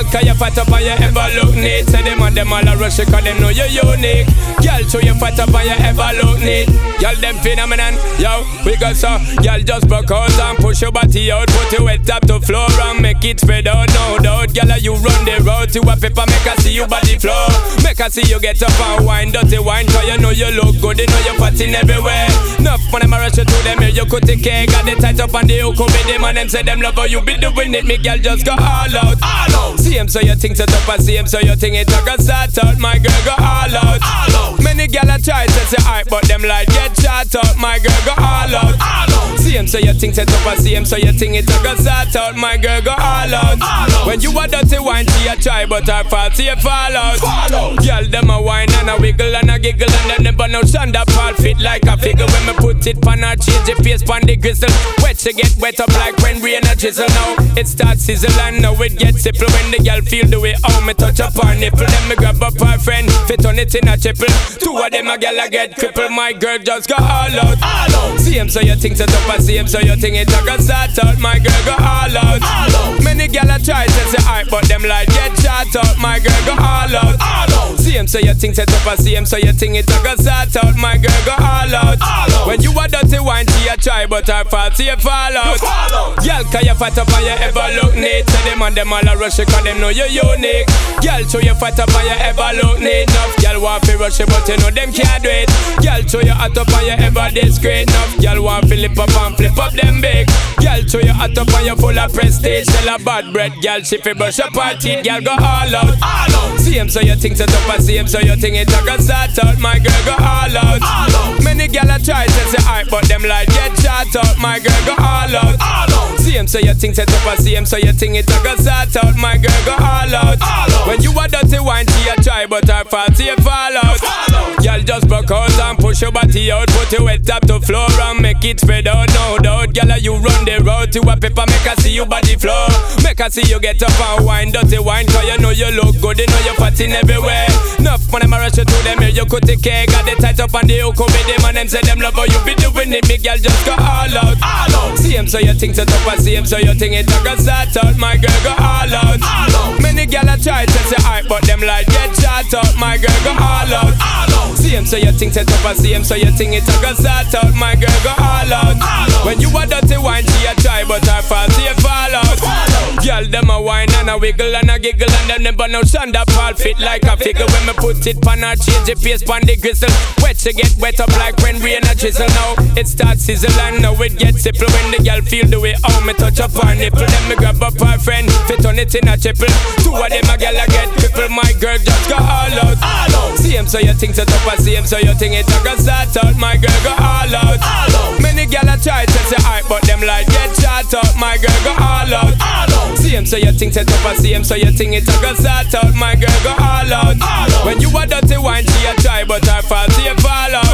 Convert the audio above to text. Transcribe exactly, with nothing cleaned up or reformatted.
can you fat up and you ever look neat? Say them and them all a rush you cause them know you're unique. Girl, show you fat up and you ever look neat. Girl, them phenomenon, yo, we got so. Girl, just broke out and push your body out. Put your head top to floor and make it spread out, no doubt. Girl, you run the road to a paper, make her see you body flow. Make her see you get up and wine, dirty wine. Cause you know you look good, you know you're fatting everywhere. Enough when them a rush you to them, you could take care. Got the tight up and the hook with them and them say them love how you be doing it. Me girl just go all out, all out. See him so you think set up and see him so you think it a go start out. My girl go all out, all out. Many girl a try to say alright, but them like get shot out. My girl go all out, all out. See him so you think set up and see him so you think it a go start out. My girl go all out, all out. When you a dirty wine, she a try, but her fault see you fall out. Girl them a wine and a wiggle and a giggle and them never no shanda fall fit like a figure. When me put it pan her change the pace pan the gristle. Wet she get wet up like when rain a drizzle. Now it starts sizzle and now it gets simple. When the girl feel the way how me touch up her nipple. Then me grab up her friend, fit on it in a triple. Two of them a girl a get crippled. My girl just go all out, all out. See him so you think set up and see him so you think it a go start out. My girl go all out, all out. Many girl a try to say alright, but them like get shot out. My girl go all out, all out. See him so you think set up and see him so you think it a go start out. My girl go all out, all out. When you a dirty wine, she a try, but her fault see you fall out. Girl, can you fat up and you ever look neat? Say them and them all a rush you cause them know you're unique. Girl, show you fat up and you ever look neat. Enough girl want to rush you, but you know them can't do it. Girl, show you hot up and you ever discreet. Enough girl want to flip up and flip up them big. Girl, show you hot up and you full of prestige. Tell a bad bread, girl, she fi brush up her teeth. Girl, go all out, all out. See him so you think set up and see him so you think it a go start out. My girl go all out, all out. Many girl a try to say alright, but them like get shot out. My girl go all out, all out. See him so you think set up and see him so you think it a go start out. My girl go all out, all out. When you a dirty wine, she a try, but her fault see you fall out. Girl just broke out and push your body out. Put your head top to floor and make it spread out, no doubt. Girl, you run the road to a paper, make her see you body flow. Make her see you get up and wine, dirty wine. Cause you know you look good, you know you're fatting everywhere. Enough when them a rush you to them, you could take care. Got the tight up and the hook with them and them say them love how you be doing it. Me girl just go all out, all out. See him so you think set up and see him so you think it a go start out. My girl go all out, all out. Many girl a try to say alright, but them like get shot out. My girl go all out, all out. See him so you think set up and see him so you think it a go start out. My girl go all out, all out. When you a dirty wine, she a try, but her fault see you fall out. Girl them a wine and a wiggle and a giggle and them never no shanda fall fit like a figure. When me put it pan her change the pace pan the gristle. Wet she get wet up like when rain a drizzle. Now it starts sizzle and now it gets simple. When the girl feel the way how me touch up her nipple. Then me grab up her friend, fit on it in a triple. Two of them a girl a get crippled. My girl just go all out, all out. See him so you think set up and see him so you think it a go start out. My girl go all out, all out. Many girl a try to say alright, but them like get shot out. My girl go all out, all out. See him so you think set up and see him so you think it a go start out. My girl go all out, all out. When you a dirty wine, she a try, but her fault see you fall out.